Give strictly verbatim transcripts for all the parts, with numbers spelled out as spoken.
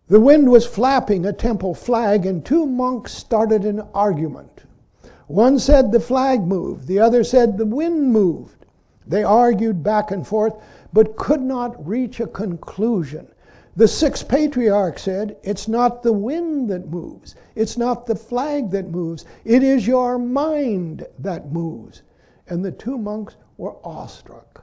The wind was flapping a temple flag, and two monks started an argument. One said the flag moved, the other said the wind moved. They argued back and forth, but could not reach a conclusion. The sixth patriarch said, it's not the wind that moves, it's not the flag that moves, it is your mind that moves. And the two monks were awestruck.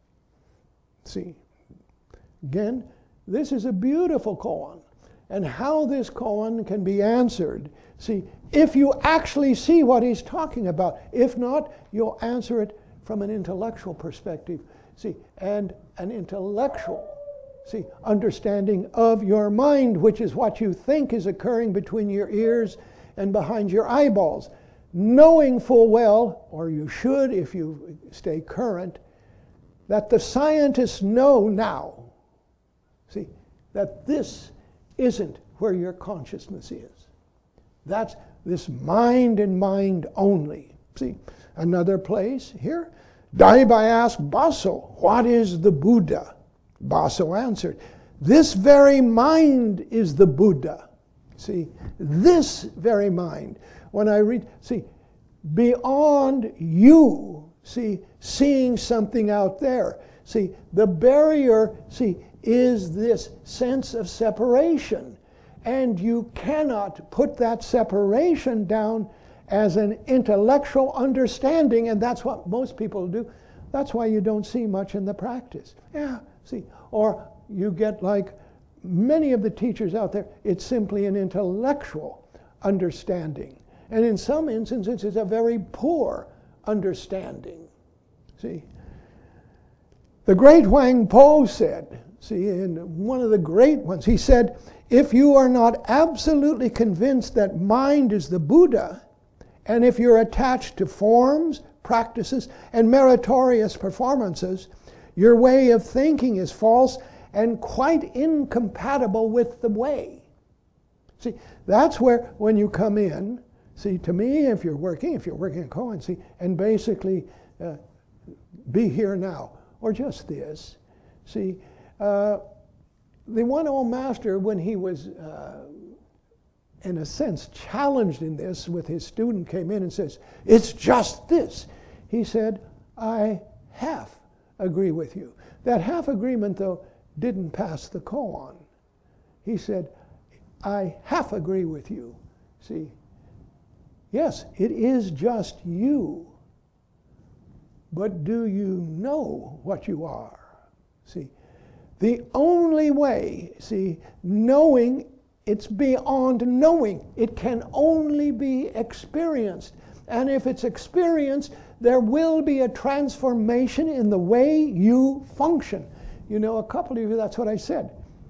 See, again, this is a beautiful koan. And how this koan can be answered, see, if you actually see what he's talking about. If not, you'll answer it from an intellectual perspective. See, and an intellectual, see, understanding of your mind, which is what you think is occurring between your ears and behind your eyeballs. Knowing full well, or you should if you stay current, that the scientists know now, see, that this isn't where your consciousness is. That's this mind and mind only. See, another place here, Daibai asked Baso, what is the Buddha? Baso answered, this very mind is the Buddha. See, this very mind. When I read, see, beyond you, see, seeing something out there. See, the barrier, see, is this sense of separation. And you cannot put that separation down as an intellectual understanding, and that's what most people do. That's why you don't see much in the practice. Yeah, see, or you get like many of the teachers out there, it's simply an intellectual understanding. And in some instances, it's a very poor understanding. See, the great Huang Po said, see, in one of the great ones, he said, if you are not absolutely convinced that mind is the Buddha, and if you're attached to forms, practices, and meritorious performances, your way of thinking is false and quite incompatible with the way. See, that's where, when you come in, see, to me, if you're working, if you're working at koan, see, and basically uh, be here now, or just this, see, uh, the one old master, when he was, uh, in a sense, challenged in this with his student, came in and says, it's just this. He said, I half agree with you. That half agreement, though, didn't pass the koan. He said, I half agree with you. See, yes, it is just you, but do you know what you are? See, the only way, see, knowing, it's beyond knowing. It can only be experienced. And if it's experienced, there will be a transformation in the way you function. You know, a couple of you, that's what I said.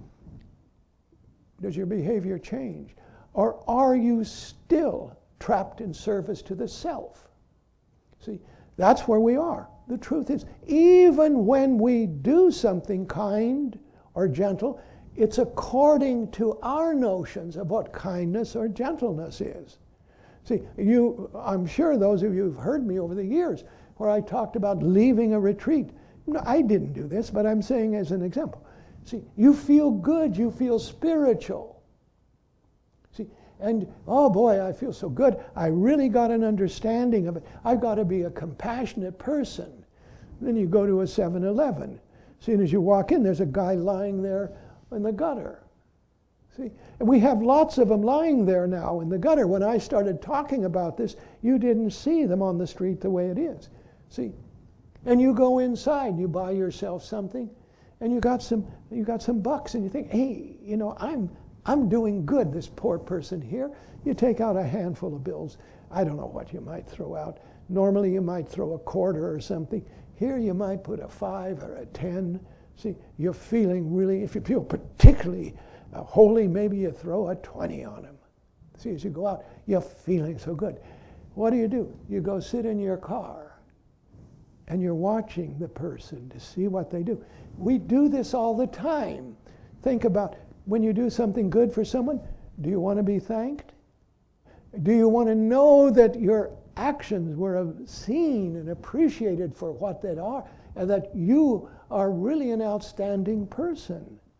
Does your behavior change? Or are you still trapped in service to the self? See, that's where we are. The truth is, even when we do something kind or gentle, it's according to our notions of what kindness or gentleness is. See, you, I'm sure those of you who've heard me over the years where I talked about leaving a retreat. No, I didn't do this, but I'm saying as an example. See, you feel good, you feel spiritual. See, and oh boy, I feel so good. I really got an understanding of it. I've got to be a compassionate person. Then you go to a seven eleven. As soon as you walk in, there's a guy lying there in the gutter. See, and we have lots of them lying there now in the gutter. When I started talking about this, you didn't see them on the street the way it is. See, and you go inside, you buy yourself something, and you got some, you got some bucks, and you think, hey, you know, I'm, I'm doing good. This poor person here. You take out a handful of bills. I don't know what you might throw out. Normally, you might throw a quarter or something. Here, you might put a five or a ten. See, you're feeling really, if you feel particularly uh, holy, maybe you throw a twenty on him. See, as you go out, you're feeling so good. What do you do? You go sit in your car, and you're watching the person to see what they do. We do this all the time. Think about when you do something good for someone, do you want to be thanked? Do you want to know that your actions were seen and appreciated for what they are, and that you are really an outstanding person?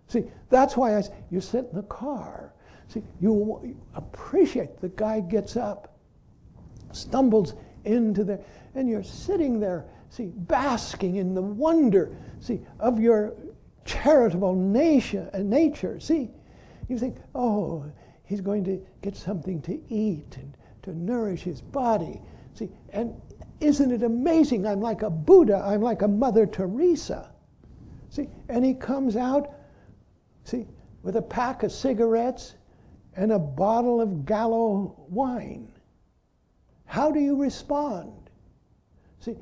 See, that's why I say, you sit in the car. See, you, you appreciate the guy gets up, stumbles into the, and you're sitting there, see, basking in the wonder, see, of your charitable nation, uh, nature. See, you think, oh, he's going to get something to eat and to nourish his body. See, and isn't it amazing? I'm like a Buddha. I'm like a Mother Teresa. See, and he comes out, see, with a pack of cigarettes and a bottle of Gallo wine. How do you respond? See,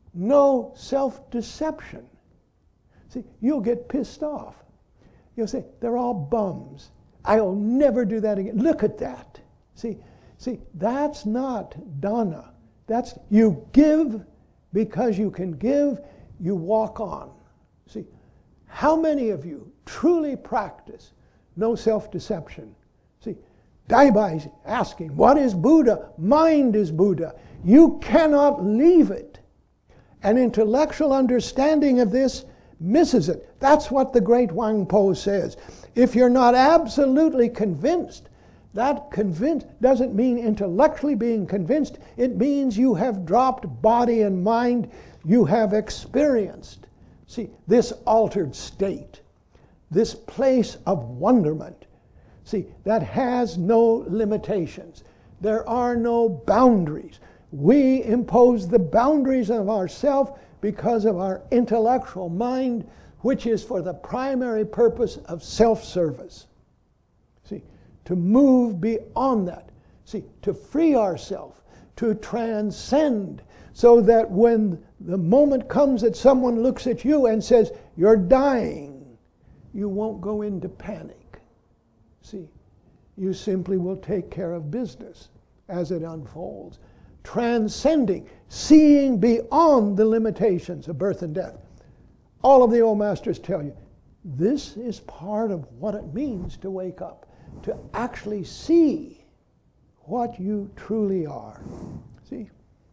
no self-deception. See, you'll get pissed off. You'll say, they're all bums. I'll never do that again. Look at that. See, see, that's not dana. That's, you give because you can give, you walk on. See, how many of you truly practice no self-deception? See, Daibai asking, what is Buddha? Mind is Buddha. You cannot leave it. An intellectual understanding of this misses it. That's what the great Wang Po says. If you're not absolutely convinced, that convinced doesn't mean intellectually being convinced. It means you have dropped body and mind. You have experienced, see, this altered state, this place of wonderment, see, that has no limitations. There are no boundaries. We impose the boundaries of ourself because of our intellectual mind, which is for the primary purpose of self-service. See, to move beyond that. See, to free ourselves, to transcend, so that when the moment comes that someone looks at you and says, you're dying, you won't go into panic. See, you simply will take care of business as it unfolds. Transcending, seeing beyond the limitations of birth and death. All of the old masters tell you, this is part of what it means to wake up, to actually see what you truly are. See?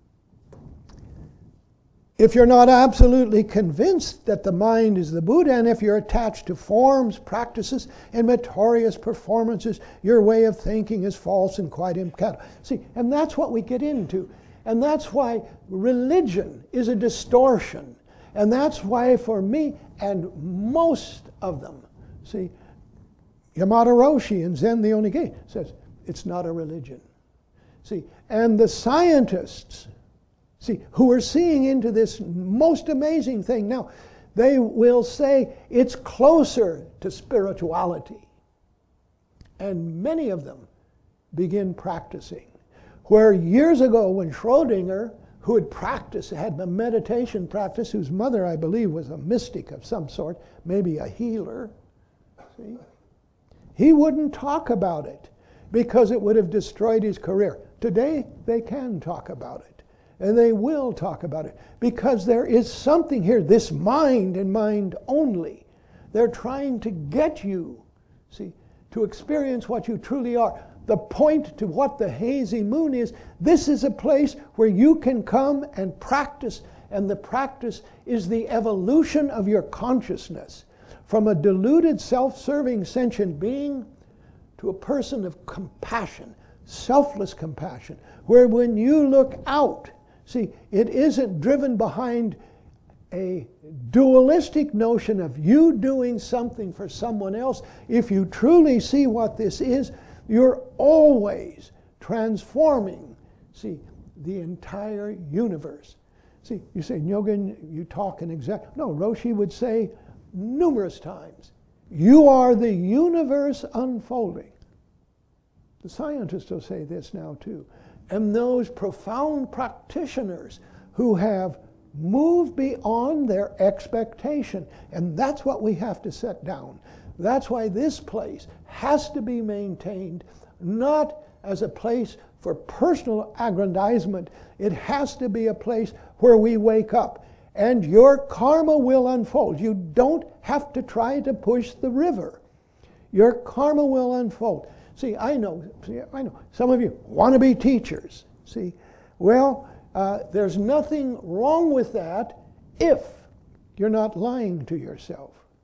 If you're not absolutely convinced that the mind is the Buddha, and if you're attached to forms, practices, and meritorious performances, your way of thinking is false and quite incompatible. See, and that's what we get into. And that's why religion is a distortion. And that's why for me, and most of them, see, Yamada Roshi in Zen the Onigei says, it's not a religion. See, and the scientists, see, who are seeing into this most amazing thing now, they will say it's closer to spirituality. And many of them begin practicing. Where years ago when Schrodinger, who had practiced, had a meditation practice, whose mother, I believe, was a mystic of some sort, maybe a healer, see, he wouldn't talk about it because it would have destroyed his career. Today, they can talk about it. And they will talk about it because there is something here, this mind and mind only. They're trying to get you, see, to experience what you truly are. The point to what the hazy moon is, this is a place where you can come and practice, and the practice is the evolution of your consciousness from a deluded, self-serving, sentient being to a person of compassion, selfless compassion, where when you look out, see, it isn't driven behind a dualistic notion of you doing something for someone else. If you truly see what this is, you're always transforming, see, the entire universe. See, you say, Nyogen, you talk in exact... No, Roshi would say numerous times, you are the universe unfolding. The scientists will say this now too. And those profound practitioners who have moved beyond their expectation. And that's what we have to set down. That's why this place has to be maintained, not as a place for personal aggrandizement. It has to be a place where we wake up. And your karma will unfold. You don't have to try to push the river. Your karma will unfold. See, I know, see, I know. Some of you want to be teachers. See, well, uh, there's nothing wrong with that if you're not lying to yourself.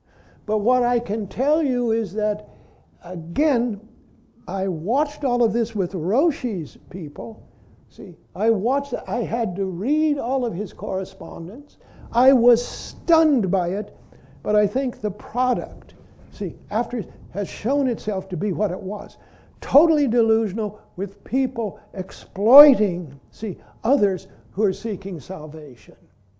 But what I can tell you is that, again, I watched all of this with Roshi's people. See, I watched, I had to read all of his correspondence. I was stunned by it, but I think the product, see, after has shown itself to be what it was. Totally delusional, with people exploiting, see, others who are seeking salvation.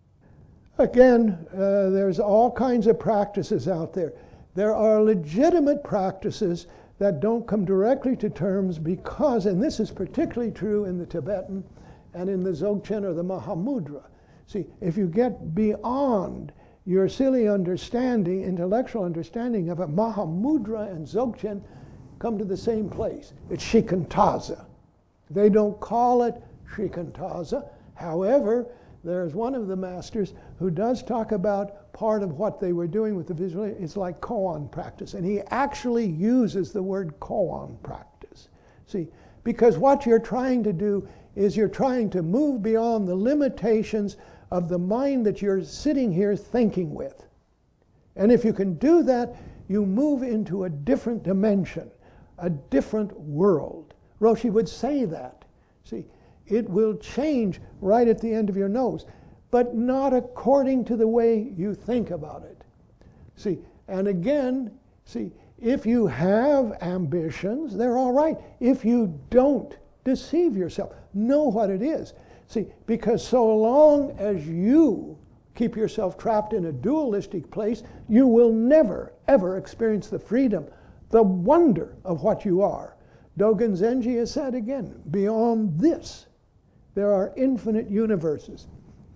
Again, uh, there's all kinds of practices out there. There are legitimate practices that don't come directly to terms because, and this is particularly true in the Tibetan and in the Dzogchen or the Mahamudra. See, if you get beyond your silly understanding, intellectual understanding of it, Mahamudra and Dzogchen come to the same place. It's Shikantaza. They don't call it Shikantaza. However, there's one of the masters who does talk about part of what they were doing with the visual. It's like koan practice. And he actually uses the word koan practice. See, because what you're trying to do is you're trying to move beyond the limitations of the mind that you're sitting here thinking with. And if you can do that, you move into a different dimension, a different world. Roshi would say that. See, it will change right at the end of your nose, but not according to the way you think about it. See, and again, see, if you have ambitions, they're all right. If you don't, deceive yourself. Know what it is. See, because so long as you keep yourself trapped in a dualistic place, you will never, ever experience the freedom, the wonder of what you are. Dogen Zenji has said again, beyond this, there are infinite universes.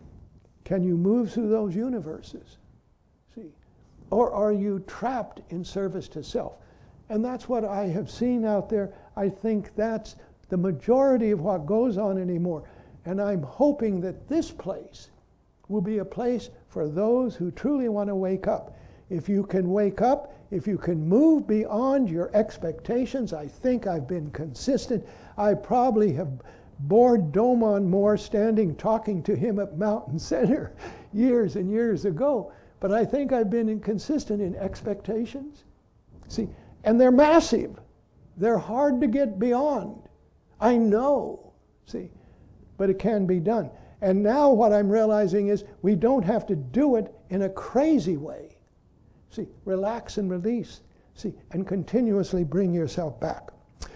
Can you move through those universes? See? Or are you trapped in service to self? And that's what I have seen out there. I think that's the majority of what goes on anymore. And I'm hoping that this place will be a place for those who truly want to wake up. If you can wake up, if you can move beyond your expectations, I think I've been consistent. I probably have bored Domon more standing talking to him at Mountain Center years and years ago. But I think I've been inconsistent in expectations. See, and they're massive. They're hard to get beyond. I know, see, but it can be done. And now what I'm realizing is we don't have to do it in a crazy way. See, relax and release. See, and continuously bring yourself back.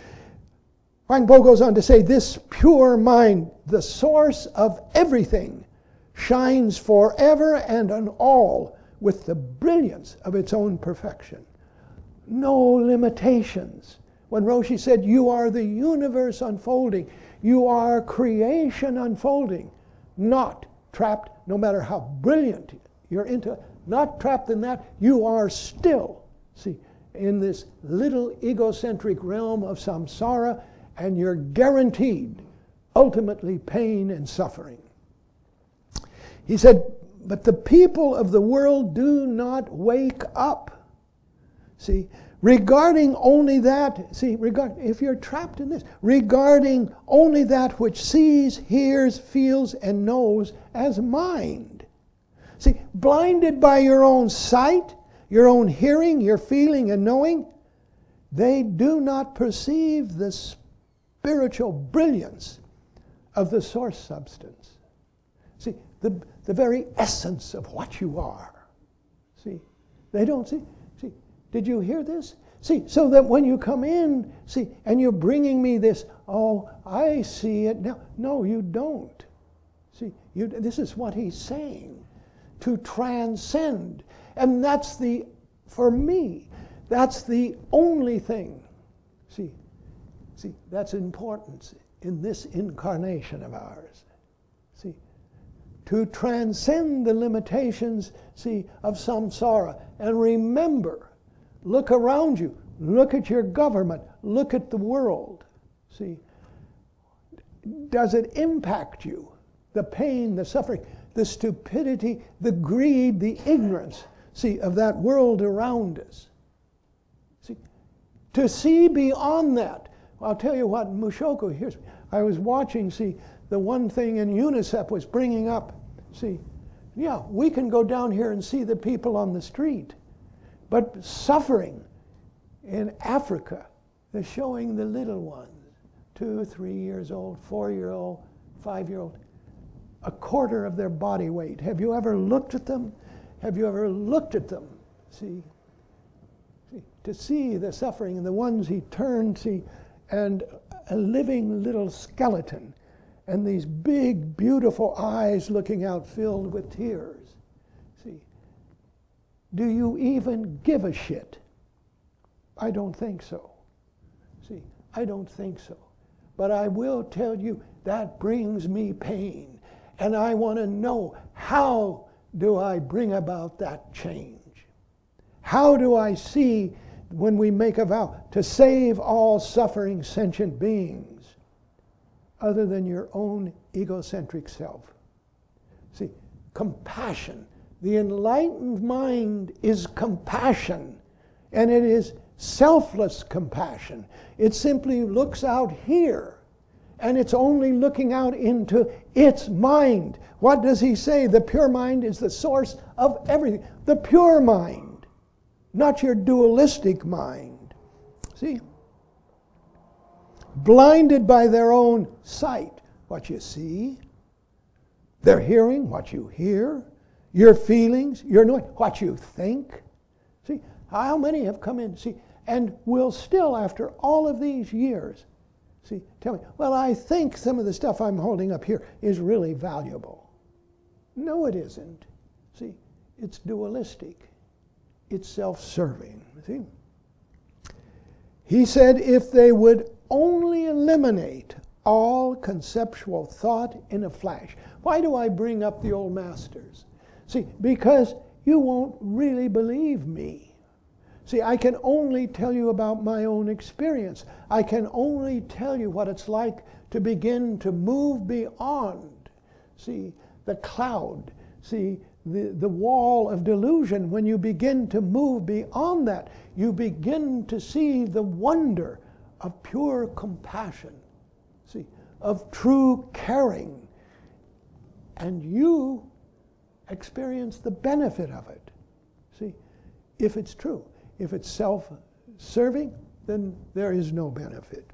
Huang Po goes on to say, this pure mind, the source of everything, shines forever and on all with the brilliance of its own perfection. No limitations. When Roshi said, you are the universe unfolding, you are creation unfolding, not trapped, no matter how brilliant you're into, not trapped in that, you are still, see, in this little egocentric realm of samsara, and you're guaranteed ultimately pain and suffering. He said, but the people of the world do not wake up. See, regarding only that, see, regard, if you're trapped in this, regarding only that which sees, hears, feels, and knows as mind. See, blinded by your own sight, your own hearing, your feeling and knowing, they do not perceive the spiritual brilliance of the source substance. See, the, the very essence of what you are. See, they don't see. See, did you hear this? See, so that when you come in, see, and you're bringing me this, oh, I see it now. No, you don't. See, you, this is what he's saying. To transcend. And that's the, for me, that's the only thing. See, see, that's important in this incarnation of ours. See, to transcend the limitations, see, of samsara. And remember, look around you. Look at your government. Look at the world. See, does it impact you? The pain, the suffering, the stupidity, the greed, the ignorance, see, of that world around us. See, to see beyond that. I'll tell you what, Mushoku, here's, I was watching, see, the one thing in UNICEF was bringing up, see, yeah, we can go down here and see the people on the street. But suffering in Africa, they're showing the little ones, two, three years old, four-year-old, five-year-old, a quarter of their body weight. Have you ever looked at them? Have you ever looked at them? See, see to see the suffering, and the ones he turned, see, and a living little skeleton, and these big, beautiful eyes looking out filled with tears. See, do you even give a shit? I don't think so. See, I don't think so. But I will tell you, that brings me pain. And I want to know, how do I bring about that change? How do I see, when we make a vow to save all suffering sentient beings, other than your own egocentric self? See, compassion. The enlightened mind is compassion, and it is selfless compassion. It simply looks out here, and it's only looking out into its mind. What does he say? The pure mind is the source of everything. The pure mind, not your dualistic mind. See? Blinded by their own sight, what you see, their hearing, what you hear, your feelings, your knowing, what you think. See, how many have come in, see, and will still, after all of these years, see, tell me, well, I think some of the stuff I'm holding up here is really valuable. No, it isn't. See, it's dualistic. It's self-serving. See? He said if they would only eliminate all conceptual thought in a flash. Why do I bring up the old masters? See, because you won't really believe me. See, I can only tell you about my own experience. I can only tell you what it's like to begin to move beyond, see, the cloud, see, the, the wall of delusion. When you begin to move beyond that, you begin to see the wonder of pure compassion, see, of true caring. And you experience the benefit of it, see, if it's true. If it's self-serving, then there is no benefit.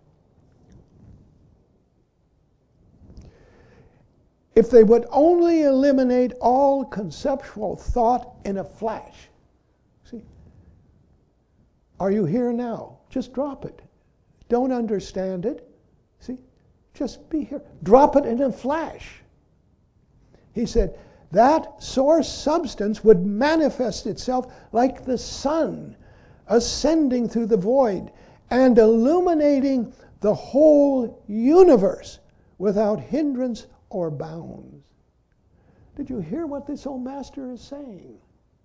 If they would only eliminate all conceptual thought in a flash. See, are you here now? Just drop it. Don't understand it. See, just be here. Drop it in a flash. He said, that source substance would manifest itself like the sun ascending through the void and illuminating the whole universe without hindrance or bounds. Did you hear what this old master is saying?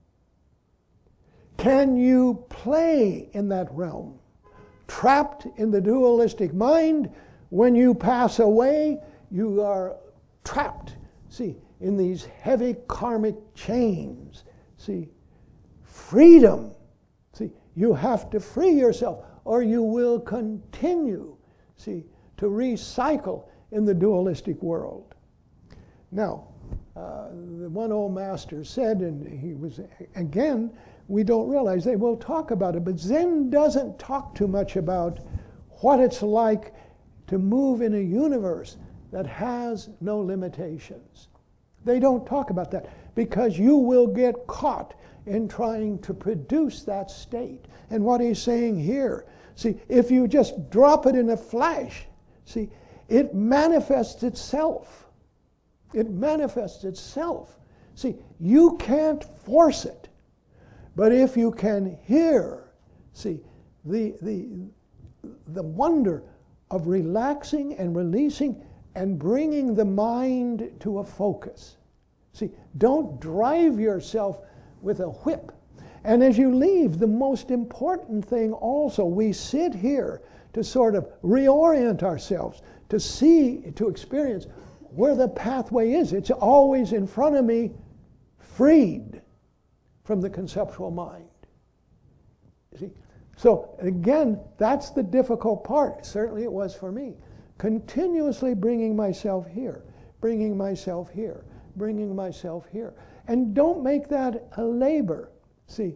Can you play in that realm? Trapped in the dualistic mind, when you pass away, you are trapped. See, in these heavy karmic chains. See, freedom. See, you have to free yourself or you will continue, see, to recycle in the dualistic world. Now, uh, the one old master said, and he was, again, we don't realize, they will talk about it, but Zen doesn't talk too much about what it's like to move in a universe that has no limitations. They don't talk about that because you will get caught in trying to produce that state. And what he's saying here, see, if you just drop it in a flash, see, it manifests itself. It manifests itself. See, you can't force it. But if you can hear, see, the, the, the wonder of relaxing and releasing and bringing the mind to a focus. See, don't drive yourself with a whip. And as you leave, the most important thing also, we sit here to sort of reorient ourselves, to see, to experience where the pathway is. It's always in front of me, freed from the conceptual mind. See? So again, that's the difficult part. Certainly it was for me. Continuously bringing myself here, bringing myself here, bringing myself here. And don't make that a labor. See,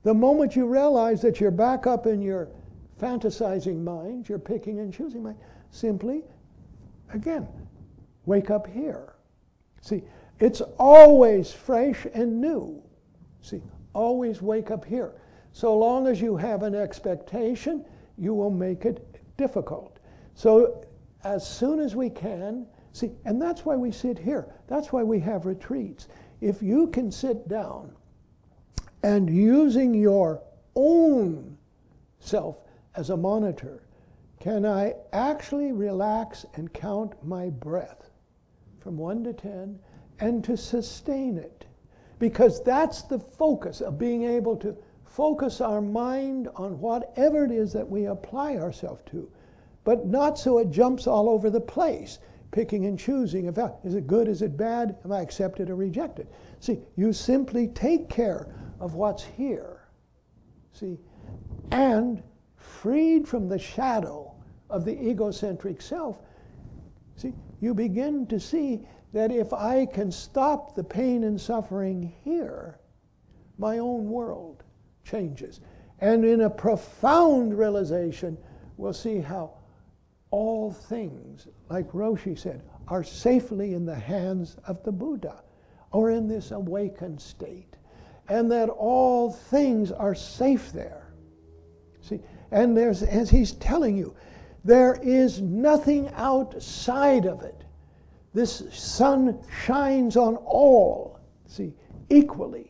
The moment you realize that you're back up in your fantasizing mind, you're picking and choosing mind, simply, again, wake up here. See, it's always fresh and new. See, always wake up here. So long as you have an expectation, you will make it difficult. So as soon as we can, see, and that's why we sit here. That's why we have retreats. If you can sit down and using your own self as a monitor, can I actually relax and count my breath from one to ten and to sustain it? Because that's the focus of being able to focus our mind on whatever it is that we apply ourselves to, but not so it jumps all over the place, picking and choosing. If I, is it good, is it bad, am I accepted or rejected? See, you simply take care of what's here, see, and freed from the shadow of the egocentric self, see, you begin to see that if I can stop the pain and suffering here, my own world changes. And in a profound realization, we'll see how all things, like Roshi said, are safely in the hands of the Buddha, or in this awakened state. And that all things are safe there. See, and there's, as he's telling you, there is nothing outside of it. This sun shines on all, see, equally.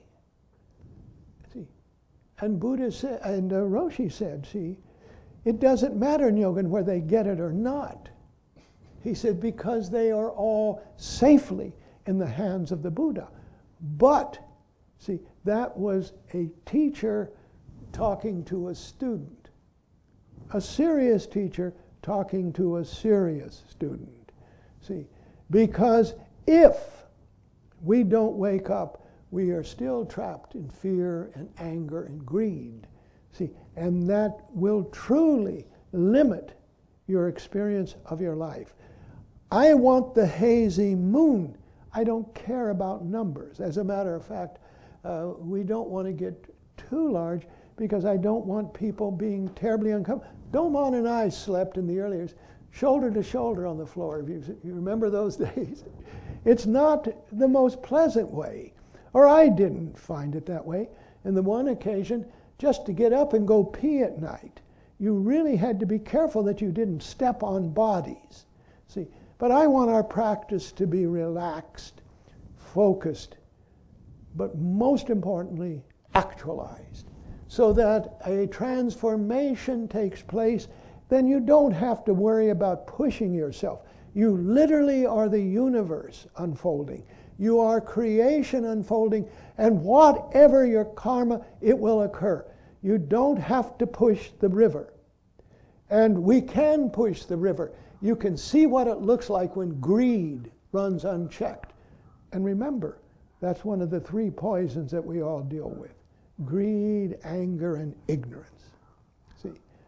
See, and Buddha said, and uh, Roshi said, see, it doesn't matter, Nyogen, whether they get it or not. He said, because they are all safely in the hands of the Buddha. But, see, that was a teacher talking to a student. A serious teacher talking to a serious student. See, because if we don't wake up, we are still trapped in fear and anger and greed. See, and that will truly limit your experience of your life. I want the hazy moon. I don't care about numbers. As a matter of fact, uh, we don't want to get too large because I don't want people being terribly uncomfortable. Domon and I slept in the early years shoulder to shoulder on the floor. If you, you remember those days. It's not the most pleasant way, or I didn't find it that way. And the one occasion, just to get up and go pee at night, you really had to be careful that you didn't step on bodies. See, but I want our practice to be relaxed, focused, but most importantly, actualized, so that a transformation takes place. Then you don't have to worry about pushing yourself. You literally are the universe unfolding. You are creation unfolding, and whatever your karma, it will occur. You don't have to push the river. And we can push the river. You can see what it looks like when greed runs unchecked. And remember, that's one of the three poisons that we all deal with. Greed, anger, and ignorance. See?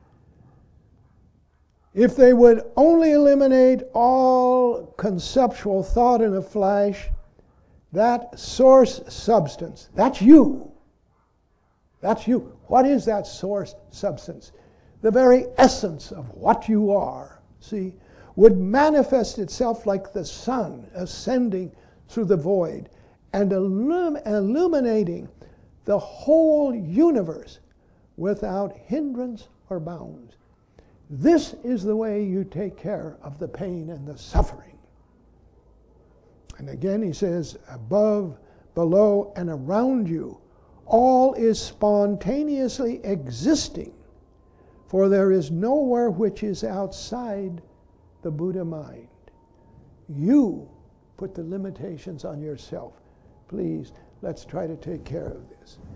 If they would only eliminate all conceptual thought in a flash, that source substance, that's you. That's you. What is that source substance? The very essence of what you are, see, would manifest itself like the sun ascending through the void and illum- illuminating the whole universe without hindrance or bounds. This is the way you take care of the pain and the suffering. And again he says, above, below, and around you, all is spontaneously existing, for there is nowhere which is outside the Buddha mind. You put the limitations on yourself. Please, let's try to take care of this.